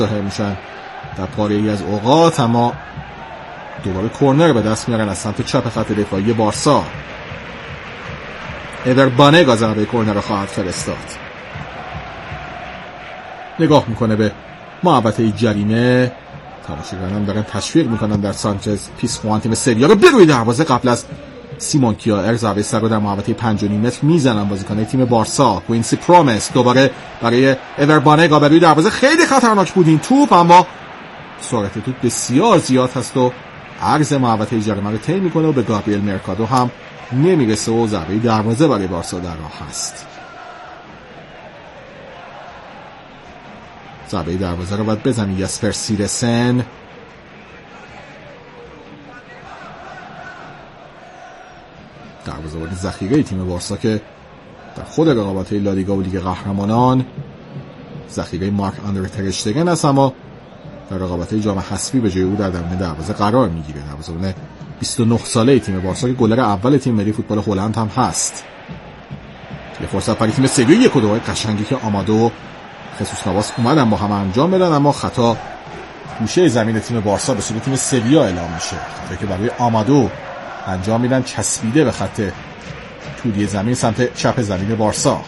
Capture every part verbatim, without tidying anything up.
ظاهر میشن در پاره ای از اوقات، اما دوباره کورنر به دست میارن از سمت چپ خط دفاعی بارسا. ایور بانگا ضربه کورنر رو خواهد فرستاد. نگاه میکنه به محوطه جریمه، تماشاگران هم دارن تشویق میکنن در سانچز پیسخوان تیم سویا رو بروی دروازه. قبل از سیمون کیائر ضربه سر رو در محوطه پنج و نیم متر میزنن بازیکنان تیم بارسا. کوینسی پرومس دوباره برای ایور بانگا بروی دروازه. خیلی خطرناک بود این توپ، اما سرعت توپ بسیار زیاد هست و عرض محوطه جریمه رو طی میکنه و به گابریل مرکادو هم نمیرسه و ضربه دروازه برای بارسا در راه هست. ضربه دروازه رو باید بزنی یاسپر سیرسن. دروازه‌بان ذخیره تیم بارسا که در خود رقابت‌های لالیگا و لیگ قهرمانان ذخیره مارک آندره تر اشتگن است، اما در رقابت‌های جام حذفی به جای او در درون دروازه قرار میگیره. دروازه‌بان بیست و نه ساله تیم بارسا که گلر اول تیم ملی فوتبال هلند هم هست. یه فرصت برای تیم سویا، یک و دو قشنگی که آمادو و خصوص نواس اومدن با هم انجام بدن، اما خطا گوشه زمین تیم بارسا به سوی تیم سویا اعلام میشه. خطایی که برای آمادو انجام میدن چسبیده به خط طولی زمین سمت چپ زمین بارسا.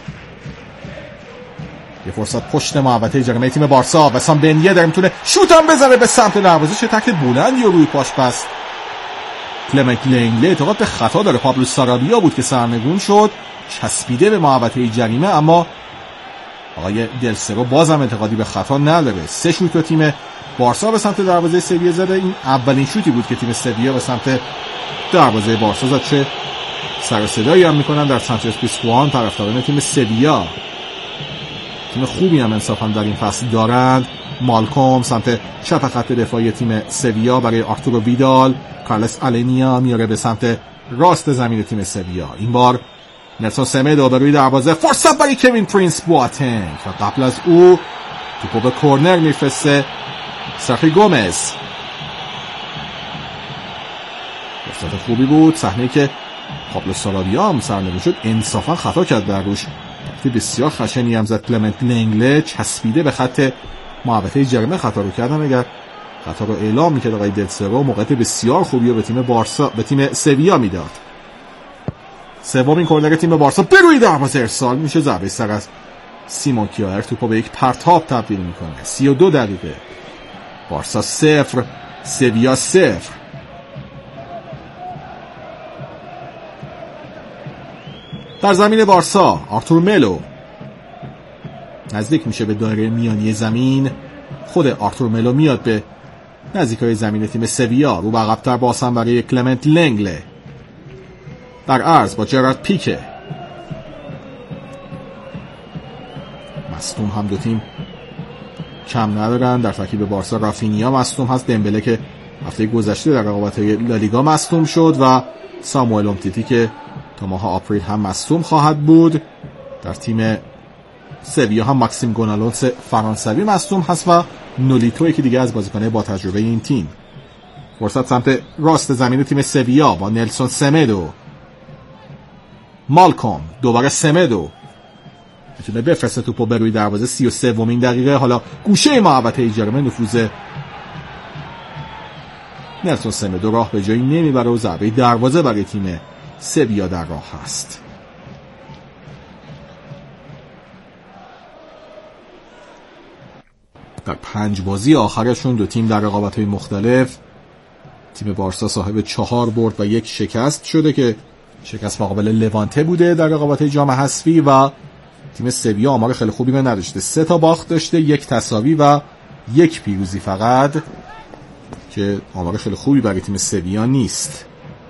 یه فرصت پشت محوطه جریمه تیم بارسا، بسام بنیه در میتونه شوت هم بزنه به سمت دروازه. چه تکل بلندی رو روی پاش بست کلمنت لنگله. اعتقاد به خطا داره پابلو سارابیا بود که سرنگون شد، چسبیده به محوطه جریمه، اما آقای دلسرو بازم اعتقادی به خطا نداره. سه شوت تیم بارسا به سمت دروازه سویا زده. این اولین شوتی بود که تیم سویا به سمت دروازه بارسا زد. چه سر و صدایی هم میکنن در سانچز پیسخوان طرفداران تیم سویا. تیم خوبی هم انصافا در این فصل دارند. مالکوم سمت چپ خط دفاعی تیم سویا برای آرتورو ویدال. کارلس آلنیا میاره به سمت راست زمین تیم سویا. این بار نلسون سمدو به روی دروازه، فرصت برای کوین پرینس بواتنگ و قبل از او توپو به کورنر میفرسته سرخی گومز. فرصت خوبی بود، صحنه‌ای که پابلو سارابیا هم سرنگون شد انصافا خطا کرد در روش. بسیار خشنی هم زد کلمنت لنگله، چسبیده به خط محوطه جریمه خطا رو کردن. اگر خطا رو اعلام میکرد آقای دلسرو موقعیت بسیار خوبی رو به تیم بارسا به تیم سویا میداد. سومین کورنر تیم بارسا به روی دروازه ارسال میشه. ضربه سر از سیمون کیائر توپو به یک پرتاب تبدیل میکنه. سی و دو دقیقه بارسا صفر سویا صفر. در زمین بارسا آرتور ملو نزدیک میشه به دایره میانی زمین. خود آرتور ملو میاد به نزدیکای زمین تیم سویا. رو به عقب‌تر بازم برای کلمنت لنگله در عرض با جرارد پیکه. مصدوم هم دو تیم کم ندارن. در ترکیب بارسا رافینیا مصدوم هست، دمبله که هفته گذشته در رقابت‌های لالیگا مصدوم شد و ساموئل اومتیتی که تا ماه آپریل هم مصدوم خواهد بود. در تیم سویا هم ماکسیم گونالونس فرانسوی مصدوم هست و نولیتوی که دیگه از بازیکن‌های با تجربه این تیم. فرصت سمت راست زمین تیم سویا با نلسون سمدو. مالکوم دوباره سمدو میتونه بفرسته توپو به روی دروازه. سی و سومین دقیقه. حالا گوشه محوطه جریمه نفوذ نلسون سمدو راه به جایی نمیبره و ضربه دروازه برای تیم سویا در راه هست. در پنج بازی آخرشون دو تیم در رقابت‌های مختلف تیم بارسا صاحب چهار برد و یک شکست شده که شکست مقابل لوانته بوده در رقابت‌های جام حذفی و تیم سویا آمار خیلی خوبی رو نداشته. سه تا باخت داشته، یک تساوی و یک پیروزی فقط که آمار خیلی خوبی برای تیم سویا نیست.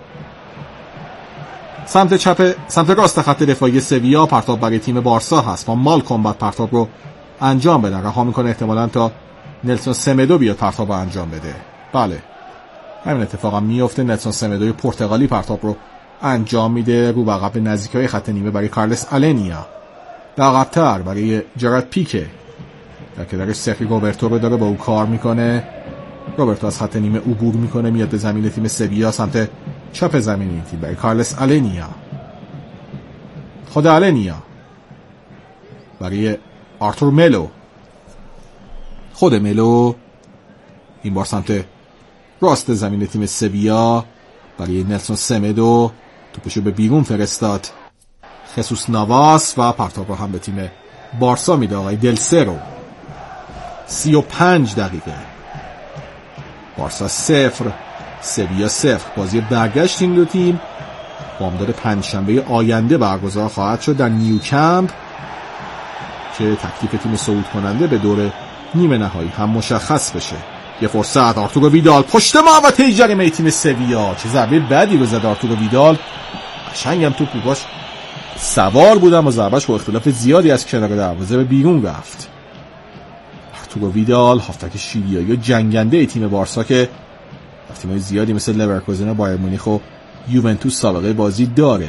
سمت چپ سمت راست خط دفاعی سویا پرتاب برای تیم بارسا هست و مالکوم بعد پرتاب رو انجام بده. رها میکنه احتمالاً تا نلسون سمدو بیاد پرتاب رو انجام بده. بله همین اتفاق هم میفته. نلسون سمدوی پرتغالی پرتاب رو انجام میده رو به عقب نزدیکای خط نیمه برای کارلس آلنیا. به عقب‌تر برای جرارد پیکه در که درش سرخی روبرتو رو داره با او کار میکنه. روبرتو از خط نیمه عبور میکنه میاد به زمین تیم سویا سمت چپ زمین این تیم برای کارلس آلنیا. خود آلنیا برای آرتور ملو. خود ملو این بار سمت راست زمین تیم سویا برای نلسون سمدو توپشو به بیرون فرستاد. خصوص نواس و پرتاب رو هم به تیم بارسا میده آقای دلسرو. سی و پنج دقیقه بارسا صفر سویا صفر. بازی برگشت این دو تیم بامداد پنجشنبه آینده برگزار خواهد شد در نیوکمپ که تکلیف تیم صعود کننده به دور نیمه نهایی هم مشخص بشه. یه فرصت آرتورو ویدال پشت محوطه جریمه تیم سویا. چه ضربه بدی رو زد آرتورو ویدال. قشنگم توپ باش سوار بودم و ضربهش با اختلاف زیادی از کنار دروازه به بیرون رفت. آرتورو ویدال هافبک شیلیایی و جنگنده تیم بارسا که تیم‌های زیادی مثل لورکوزن و بایر مونیخ و یوونتوس سابقه بازی داره.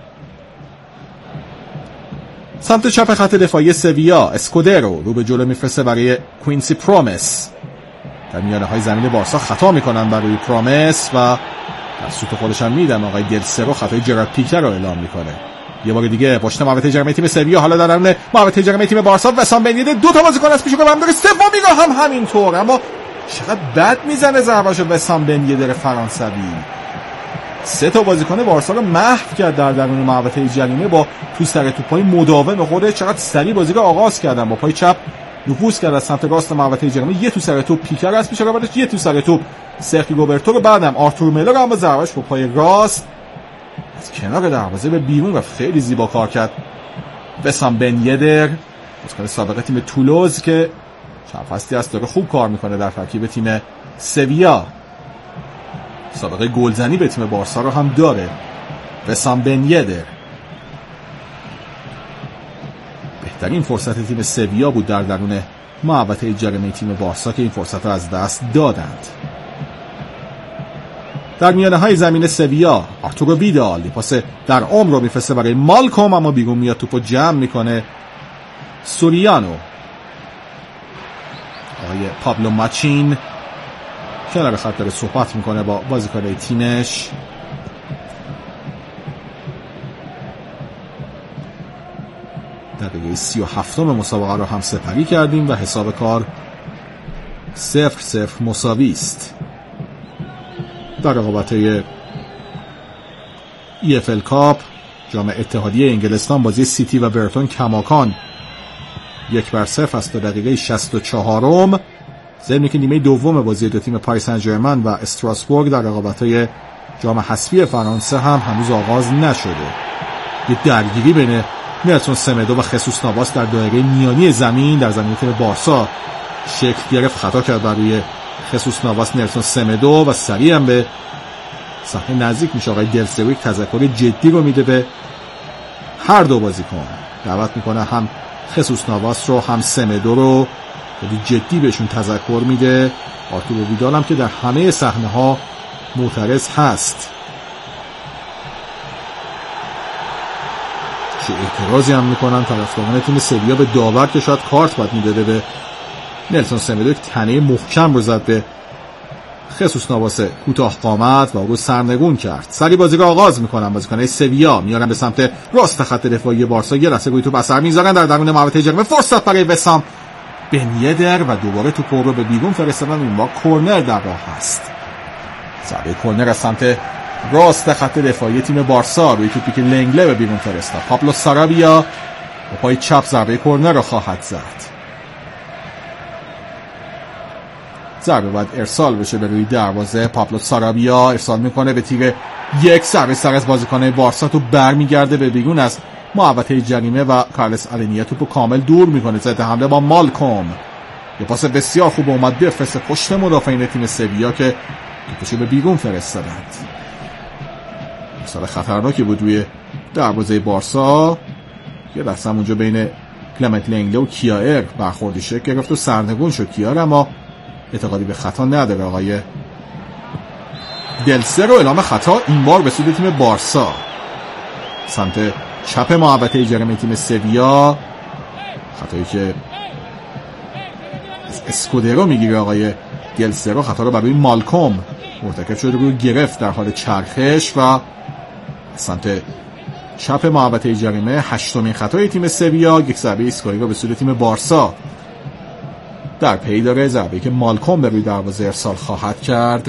سمت چپ خط دفاعی سویا اسکودرو رو به جلو میفرسته برای کوینسی پرومس. در میانه های زمین بارسا خطا میکنن برای پرومس و در سوت خودش هم میدن آقای دلسرو خطای جرارد پیکر رو اعلام میکنه. یه بار دیگه پشت محوطه جریمه تیم سویا حالا در درون محوطه جریمه تیم بارسا وسام بن یدر دو تا بازیکن از پیش رو هم داره. سومی رو هم همینطور. اما چقدر بد میزنه ضربهشو وسام بن یدر فرانسوی. سه تا بازیکن بارسا رو محو کرد در درون محوطه جریمه با تو سر توپای مداوم خودش. چقدر سریع بازی رو آغاز کردن. با پای چپ نفوذ کرد از سمت راست محوطه جریمه. یه تو سر توپ پیکر از پیش رو بعدش یه تو سر توپ سرخی روبرتو رو بعدم آرتور ملو رو هم با ضربهش با پای راست از کنار دروازه به بیرون و خیلی زیبا کار کرد وسام بن یدر بازیکن سابق تیم تولوز که چند فصلی است داره خوب کار میکنه در ترکیب تیم سویا. سابقه گلزنی به تیم بارسا رو هم داره وسام بن یدر. بهترین فرصت تیم سویا بود در درون محوطه جریمه تیم بارسا که این فرصت رو از دست دادند. در میانه های زمین سویا آرتورو ویدال پاس در عمر رو میفرسته برای مالکوم اما بیرون میاد توپو جمع میکنه سوریانو. آقای پابلو ماچین کنار خط داره صحبت میکنه با بازیکن تیمش. دقیقه سی و هفتم مسابقه رو هم سپری کردیم و حساب کار صفر صفر مساوی است. در رقابت‌های ای اف ال کاپ جام اتحادیه انگلستان بازی سیتی و برتون کماکان یک بر صفر است تا دقیقه شصت و چهارم. ضمن که نیمه دوم بازی دو تیم پاریس سن ژرمن و استراسبورگ در رقابت‌های جام حذفی فرانسه هم هنوز آغاز نشده. یه درگیری بین نلسون سمدو و خصوص نواس در دایره میانی زمین در زمین تیم بارسا شکل گرفت. خطا کرد برای خصوص نواس نلسون سمدو و سریع هم به صحنه نزدیک میشه. آقای دلسرو یک تذکر جدی رو میده به هر دو بازیکن. دعوت میکنه هم خصوص نواس رو هم سمدو رو خیلی جدی بهشون تذکر میده. آرتورو ویدال هم که در همه صحنه ها معترض هست. چه اعتراضی هم میکنن طرفداران تیم سویا به داور که شاید کارت باید میداده به نلسون سمدو. یک تنه محکم رو زد به خصوص نواس کوتاه قامت و او رو سرنگون کرد. سری بازی رو آغاز میکنن بازیکنان سویا میارن به سمت راست خط دفاعی بارسا. یه لحظه روی توپ اثر میذارن در درون محوطه جریمه. فرصت برای وسام بن یدر و دوباره توپ رو به بیرون فرستادن. این بار کورنر در راه هست. ضربه کورنر از سمت راست خط دفاعی تیم بارسا روی توپی که لنگله به بیرون فرستاد. پابلو سارابیا با پای چپ ضربه کورنر رو خواهد زد. ضربه باید ارسال بشه به روی دروازه. پابلو سارابیا ارسال میکنه به تیر یک. ضربه سر از بازیکن بارسا تو برمیگرده به بیرون از محوطه جریمه و کارلس آلینیا توپو کامل دور میکنه. ضد حمله با مالکوم. یه پاس بسیار خوب اومد بفرسته پشت مدافعین تیم سویا که توپشو به بیرون فرستادند. سال خطرناکی بود روی دروازه بارسا. یه دستم اونجا بین کلمنت لنگله و کیایر برخوردی شکل گرفت و سرنگون شد کیایر، اما اعتقادی به خطا نداره. آقای دلسرو اعلام خطا این بار به سود تیم بارسا. سمت چپ محوطه جریمه تیم سویا خطایی که از اسکودرو میگیره آقای دلسرو. خطا رو برای مالکوم مرتکب شده، رو گرفت در حال چرخش و سمت چپ محوطه جریمه هشتمین خطای تیم سویا. یک ضربه ایستگاهی رو به سود تیم بارسا. در پی داره. ضربه‌ای که مالکوم به روی دروازه ارسال خواهد کرد.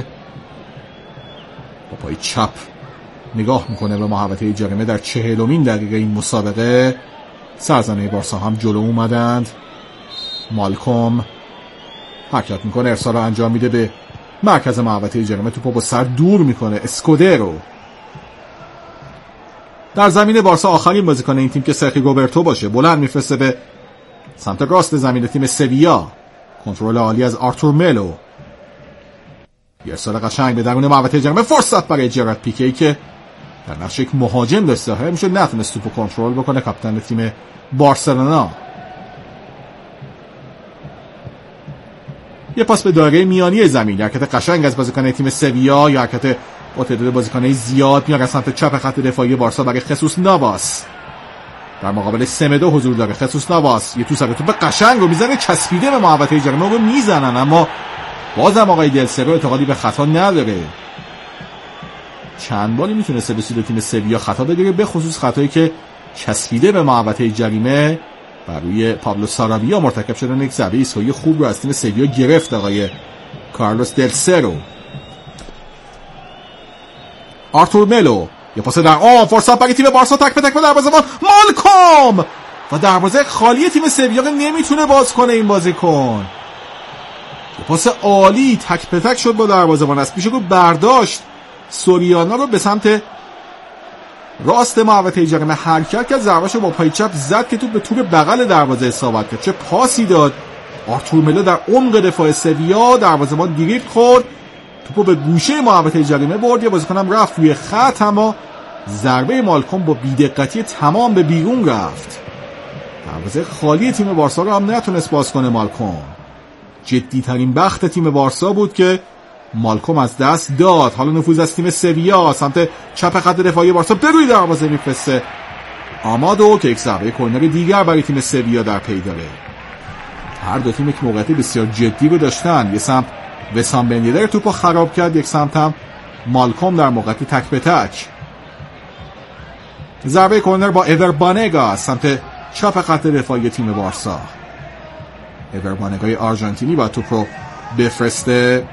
با پای چپ نگاه میکنه به محوطه جریمه. در چهلمین دقیقه این مسابقه سرزنه بارسا هم جلو اومدند. مالکوم حرکت میکنه، ارسال رو انجام میده به مرکز محوطه جریمه. توپو با سر دور میکنه اسکودرو. در زمین بارسا آخرین بازیکن این تیم که سرخی روبرتو باشه بلند میفرسته به سمت راست زمین تیم سویا. کنترل عالی از آرتور ملو. یه ارسال قشنگ به درون محوطه جریمه. فرصت برای جرارد پیکی که در نقش یک مهاجم داشته های میشه نتونست توپو کنترل بکنه. کاپیتان تیم بارسلونا. یه پاس به دایره میانی زمین. حرکت قشنگ از بازیکن تیم سویا. یا حرکت با تعداد بازیکن‌های زیاد میاد از سمت چپ خط دفاعی بارسا برای خصوص نواس. در مقابل سمدو حضور داره خصوص نواس. یه توپ توپ قشنگ رو میزنه، چسبیده به محوطه جریمه رو میزنن، اما بازم آقای دلسرو اعتقادی به خطا نداره. چند باری میتونسته به سود تیم سویا خطا بگیره، به خصوص خطایی که چسبیده به محوطه جریمه بر روی پابلو سارابیا مرتکب شدن. یک ضربه ایستگاهی خوب رو از تیم سویا گرفت آقای کارلوس دلسرو. آرتور ملو یه پاس در آن، فرصت برای تیم بارسا، تک به تک به دروازه‌بان مالکوم و دروازه خالی تیم سویا نمیتونه باز کنه این بازیکن. یه پاس عالی تک به تک شد با دروازه‌بان، از پیش رو برداشت سوریانا رو به سمت راست محوطه جریمه حرکت کرد، ضربه‌شو با پای چپ زد که توپ به تور بغل دروازه اصابت کرد. چه پاسی داد آرتور ملو در عمق دفاع سویا. دروازه‌بان دریبل خورد، توپو به گوشه محوطه جریمه برد. یه بازیکنم رفت روی خط، اما ضربه مالکوم با بی‌دقتی تمام به بیرون رفت. دروازه خالی تیم بارسا رو هم نتونست باز کنه مالکوم. جدی ترین بخت تیم بارسا بود که مالکوم از دست داد. حالا نفوذ از تیم سویا سمت چپ خط دفاعی بارسا به روی دروازه میفرسته آمادو که یک ضربه کرنر دیگر برای تیم سویا در پی داره. هر دو تیم یک موقعیت بسیار جدی رو داشتن. یه سمت وسام بن یدر توپو خراب کرد، یک سمت هم مالکوم در موقعیت تک به تک. ضربه کرنر با ایور بانگا سمت چپ خط دفاعی تیم بارسا. ایور بانگای آرژانتینی با توپ رو بفرسته.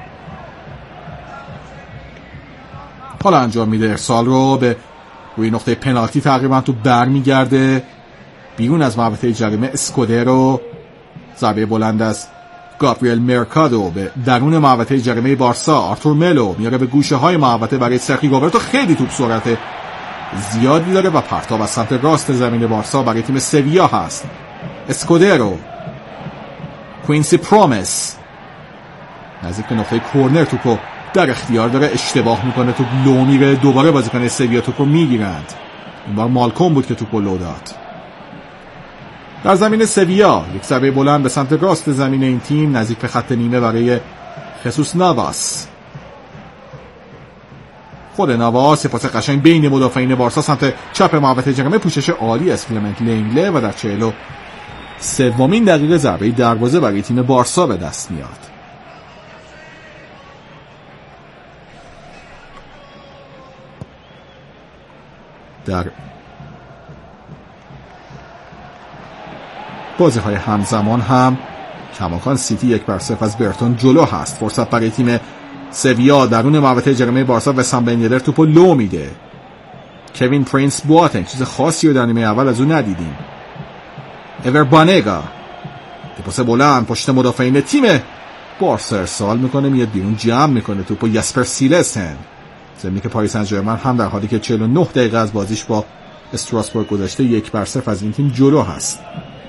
حالا انجام میده ارسال رو به روی نقطه پنالتی. تقریبا تو برمیگرده بیرون از محوطه جریمه. اسکودرو ضربه بلند از گابریل مرکادو به درون محوطه جریمه بارسا. آرتور ملو میاره به گوشه های محوطه برای سرخی روبرتو. خیلی توپ سرعت زیادی داره و پرتاب از سمت راست زمین بارسا برای تیم سویا هست. اسکودرو، کوینسی پرومس نزدیک به نقطه کورنر توپو در اختیار داره، اشتباه میکنه، توپ لو میره. دوباره بازیکن سویا توپو میگیرند. این بار مالکوم بود که توپو لو داد. در زمین سویا یک ضربه بلند به سمت راست زمین این تیم نزدیک به خط نیمه برای خصوص نواس. خود نواس یه پاس قشنگ بین مدافعین بارسا سمت چپ محوطه جریمه. پوشش عالی از کلمنت لنگله و در چهل و سومین دقیقه ضربه دروازه برای تیم بارسا به دست میاد. در بازی های همزمان هم کماکان سیتی یک بر صفر از برتون جلو هست. فرصت برای تیم سویا درون محوطه جریمه بارسا. وسام بن یدر توپو لو میده. کوین پرینس بواتنگ چیز خاصی رو در نیمه اول از اون ندیدیم. ایور بانگا پاس بلند پشت مدافعین تیم بارسا ارسال میکنه، میاد بیرون جمع میکنه توپو. یاسپر سیلسن زمینی که پاریس سن ژرمن هم در حالی که چهل و نه دقیقه از بازیش با استراسبورگ گذشته یک بر صفر از این تیم جلو هست.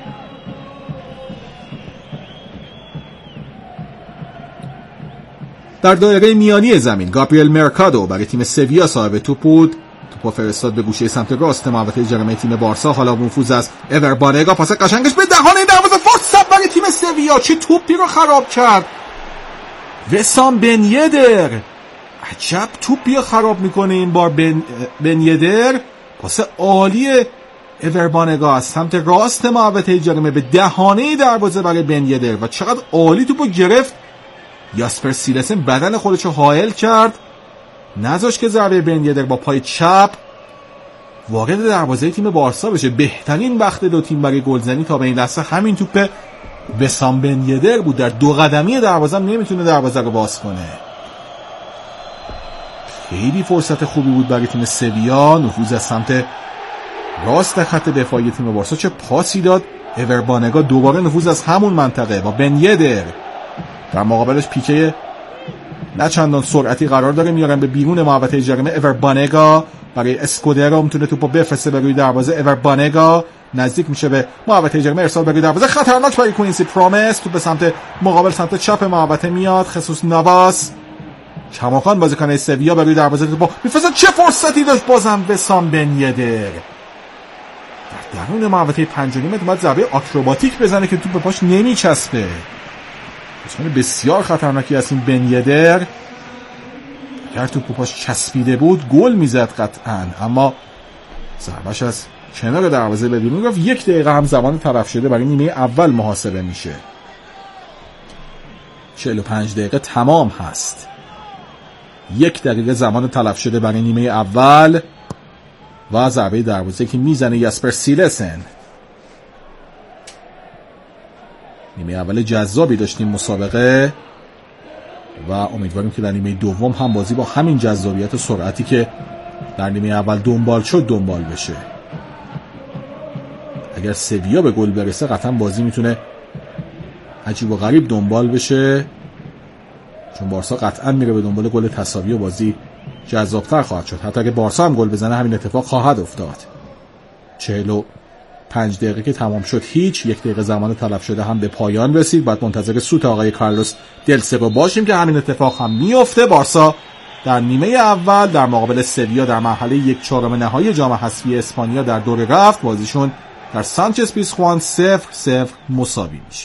در دایره میانی زمین گابریل مرکادو برای تیم سویا صاحب توپ بود. توپو فرستاد به گوشه سمت راست محوطه جریمه تیم بارسا. حالا نفوذ از ایور بانگا، پاس قشنگش به دهانه دروازه. فرصت برای تیم سویا. چه توپی رو خراب کرد وسام بن یدر. عجب توپی رو خراب میکنه این بار بن, بن یدر. پاس عالی ایور بانگا از سمت راست محوطه جریمه به دهانه دروازه برای بن یدر و چقدر عالی توپو گرفت. یاسپر سیلسن بدن خودش رو حائل کرد، نذاش که ضربه بن یدر با پای چپ وارد دروازه تیم بارسا بشه. بهترین وقت دو تیم برای گلزنی تا به این لحظه همین توپ وسام بن یدر بود در دو قدمی دروازه، نمیتونه دروازه رو باز کنه. خیلی فرصت خوبی بود برای تیم سویا. نفوذ از سمت راست خط دفاعی تیم بارسا، چه پاسی داد ایور بانگا، دوباره نفوذ از همون منطقه با بن یدر. در مقابلش پیکه نه چندان سرعتی قرار داره، میارن به بیرون محوطه جریمه. ایور بانگا برای اسکودرو میتونه توپو بفرسته به روی دروازه. ایور بانگا نزدیک میشه به محوطه جریمه، ارسال به روی دروازه خطرناک برای کوینسی پرومس. توپ به سمت مقابل، سمت چپ محوطه میاد. خصوص نواس کماکان بازیکن سویا به روی دروازه توپو میفرسته. چه فرصتی داشت بازم وسام بن یدر در درون محوطه پنج و نیم. باید ضربه آکروباتیک بزنه که توپ پاش نمیچسبه. بازیکن بسیار خطرناکی است این بن یدر. اگر توپ پاش چسبیده بود گل میزد قطعا، اما ضربه‌اش از کنار دروازه به بیرون رفت. یک دقیقه هم زمان طرف شده برای نیمه اول محاسبه میشه. چهل و پنج دقیقه تمام هست. یک دقیقه زمان تلف شده برای نیمه اول و ضربه دروازه که میزنه یاسپر سیلسن. نیمه اول جذابی داشتیم مسابقه و امیدواریم که در نیمه دوم هم بازی با همین جذابیت و سرعتی که در نیمه اول دنبال شد دنبال بشه. اگر سویا به گل برسه قطعا بازی میتونه عجیب و غریب دنبال بشه، چون بارسا قطعا میره به دنبال گل تساوی و بازی جذابتر خواهد شد. حتی اگه بارسا هم گل بزنه همین اتفاق خواهد افتاد. چهل و پنج دقیقه که تمام شد هیچ. یک دقیقه زمان تلف شده هم به پایان رسید. باید منتظر سوت آقای کارلوس دل سگو باشیم که همین اتفاق هم میفته. بارسا در نیمه اول در مقابل سویا در مرحله یک چهارم نهایی جام حذفی اسپانیا در دور رفت بازیشون در سانچز پیزخوان صفر صفر مساوی میشه.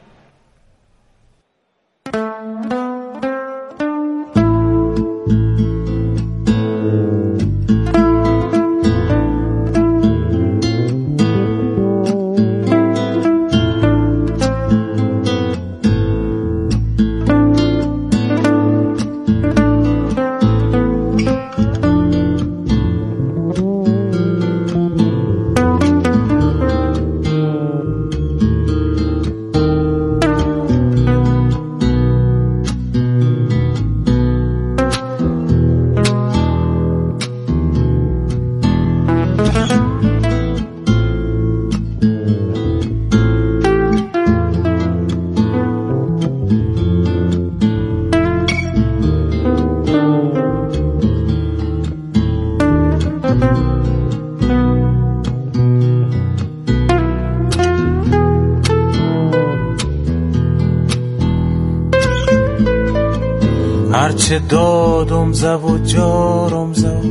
هرچه دادم زو و جارم زو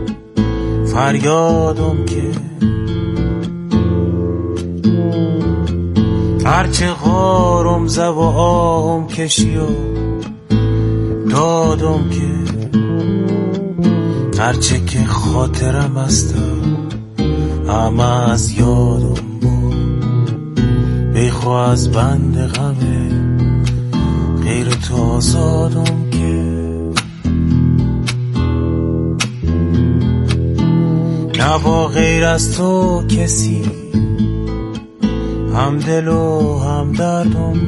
فریادم که هرچه غارم زو و آهم کشی و دادم که هرچه که خاطرم استم همه از یادم بود بیخوا از بند غمه غیر تو آزادم که نبا غیر از تو کسی هم دل و هم دردم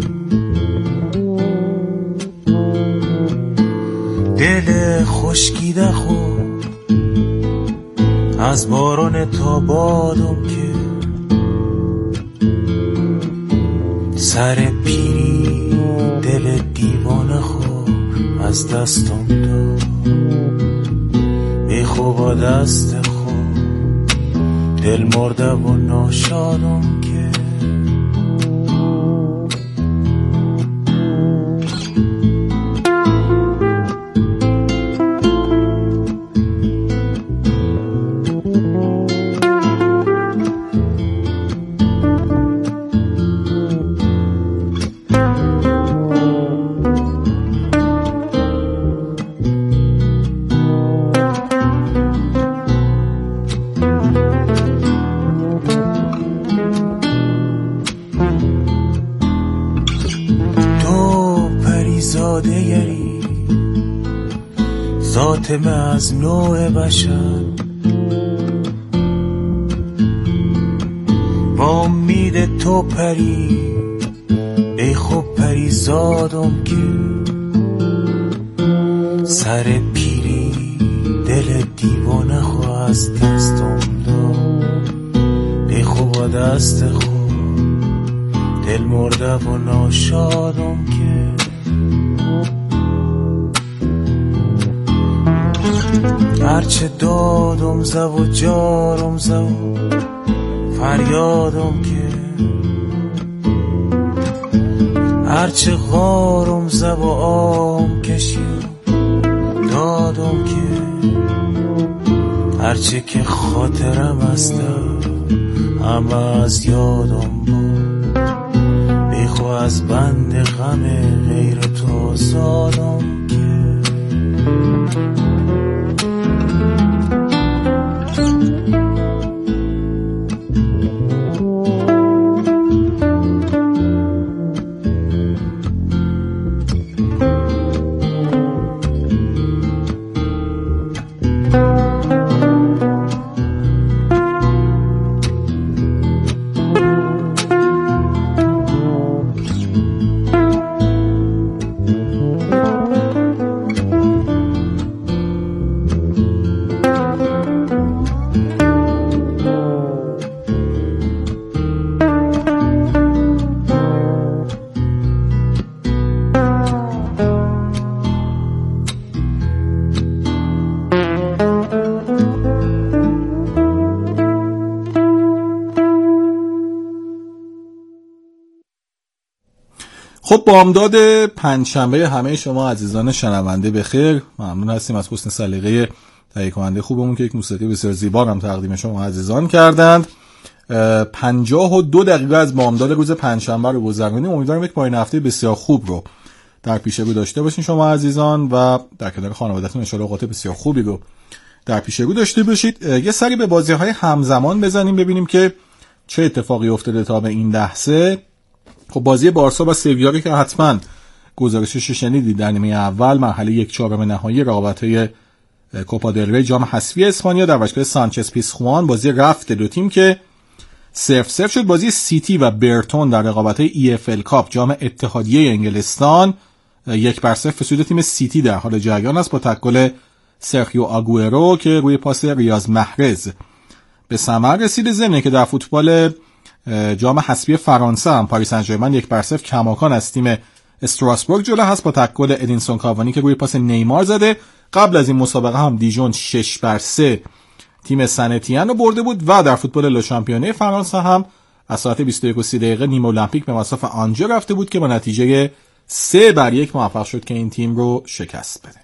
دل خشکیده خود از باران تا بادم که سر پیری دل دیوانه خود از دستم داد بیخو با دست خود دل مرده و ناشادم که ذاتم از نوع بشر با امید تو پری ای خوب پریزادم که سر پیری دل دیوانه خو از دستم داد. ای خوب دست خود دل مرده و ناشادم که هرچه دادم زو و جارم زو فریادم که هرچه غارم زو و آم کشیم دادم که هرچه که خاطرم هستم همه از یادم بود. بیخو از بند غم غیر تو زادم که خب بامداد پنجشنبه همه شما عزیزان شنونده بخیر. ممنون هستیم از حسن سلیقه تهیه کننده خوبمون که یک موسیقی بسیار زیبا هم تقدیم شما عزیزان کردند. پنجاه و دو دقیقه از بامداد روز پنجشنبه رو گذروندیم. امیدوارم یک پایان هفته بسیار خوب رو در پیش رو داشته باشین شما عزیزان و در کنار خانواده‌تون ان شاءالله اوقات بسیار خوبی رو در پیش رو داشته باشید. یه سری به بازی‌های همزمان بزنیم ببینیم که چه اتفاقی افتاده تا به این لحظه. خب بازی بارسا با سویا که حتما گزارشش شنیدید در نیمه اول مرحله یک چهارم نهایی رقابت‌های کوپا دل ری جام حذفی اسپانیا در باشگاه سانچز پیزخوان، بازی رفت دو تیم که صفر صفر شد. بازی سیتی و برتون در رقابت‌های ای اف ال کاپ جام اتحادیه انگلستان یک بر صفر به سود تیم سیتی در حال جریان است با تکل سرخیو آگوئرو که روی پاس ریاض محرز به ثمر رسید. ضمن که در فوتبال جام حذفی فرانسه هم پاریس سن ژرمن یک بر صفر کماکان از تیم استراسبورگ جلو هست با تکل ادینسون کاوانی که روی پاس نیمار زده. قبل از این مسابقه هم دیژون شش بر سه تیم سنتین رو برده بود و در فوتبال لا شامپیونه فرانسه هم از ساعت بیست و یک و سی دقیقه نیم المپیک به مصاف آنجو رفته بود که با نتیجه سه بر یک موفق شد که این تیم رو شکست بده.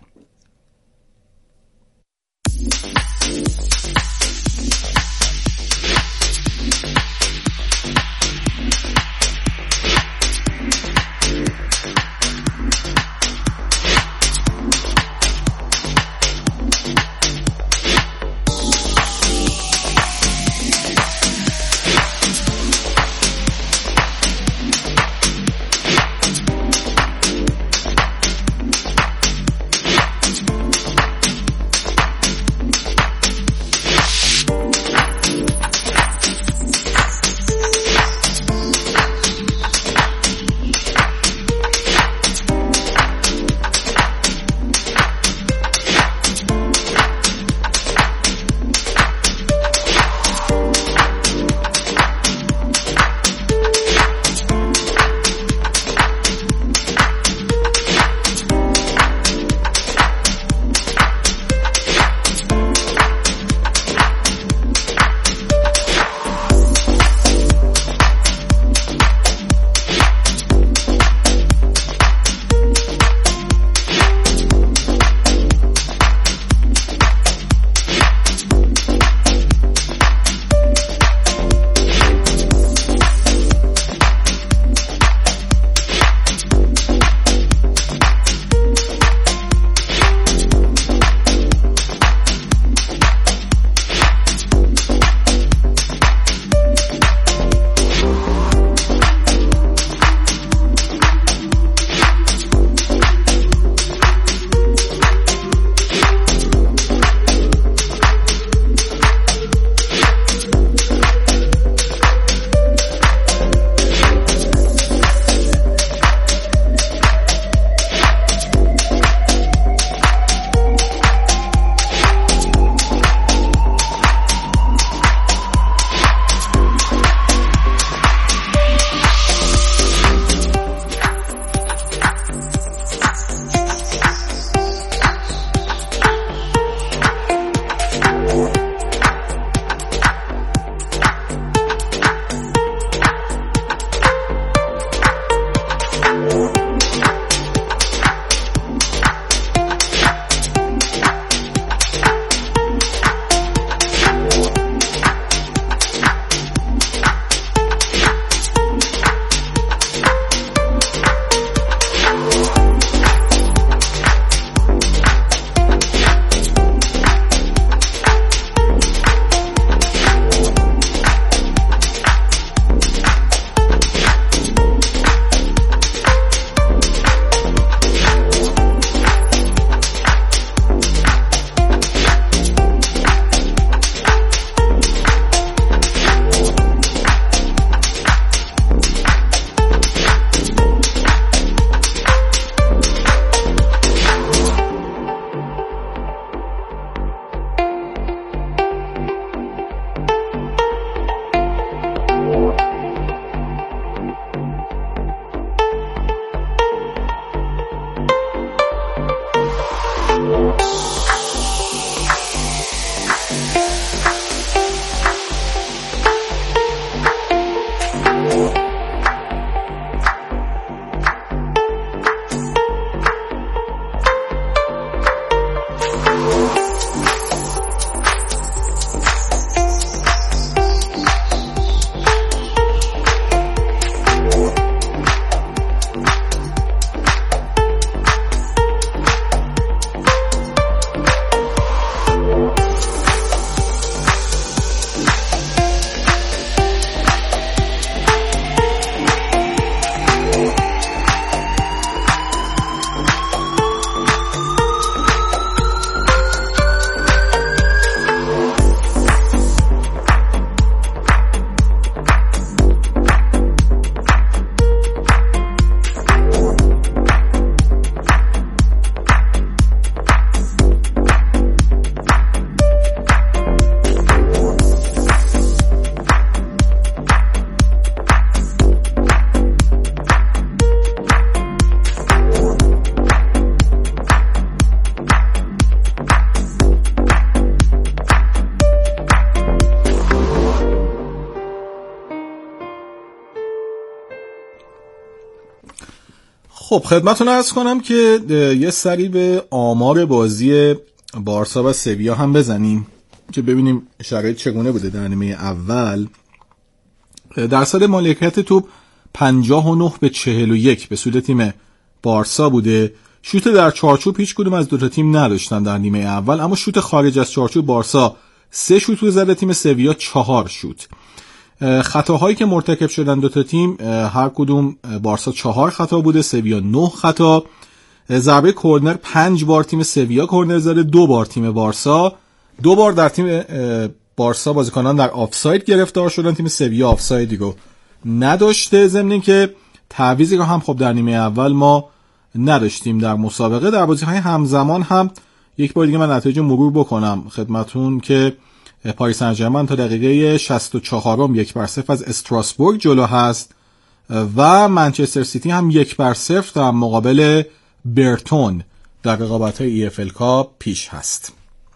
خب خدمتتون عرض کنم که یه سری به آمار بازی بارسا و سویا هم بزنیم که ببینیم شرایط چگونه بوده در نیمه اول. درصد مالکیت توپ پنجاه و نه به چهل و یک به سود تیم بارسا بوده. شوت در چارچوب هیچ کدوم از دو تا تیم نداشتن در نیمه اول، اما شوت خارج از چارچوب بارسا سه شوت رو زده، تیم سویا چهار شوت. خطاهایی که مرتکب شدن دو تا تیم، هر کدوم بارسا چهار خطا بوده، سویا نه خطا. ضربه کورنر پنج بار تیم سویا کورنر زده، دو بار تیم بارسا. دو بار در تیم بارسا بازیکنان در آفساید گرفتار شدن، تیم سویا آفسایدی رو نداشته. ضمن اینکه تعویضی رو هم خب در نیمه اول ما نداشتیم در مسابقه. در بازی‌های همزمان هم یک بار دیگه من نتایج مرور بکنم خدمتون که پاریس سن ژرمن تا دقیقه شصت و چهار یک بر صفر از استراسبورگ جلو هست و منچستر سیتی هم یک بر صفر در مقابل برتون در رقابت‌های ای اف ال کاپ پیش هست.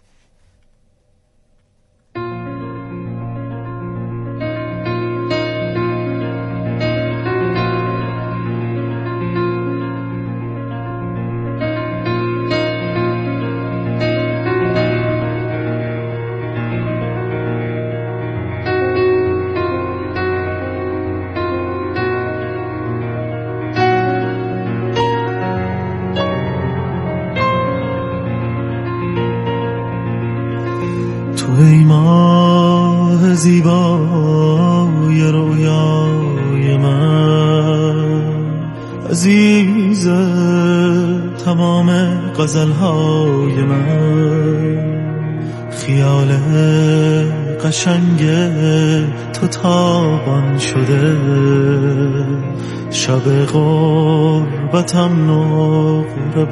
ای ماه زیبای رویای من، عزیز تمام غزلهای من، خیال قشنگ تو تابان شده، شب غربتم نقره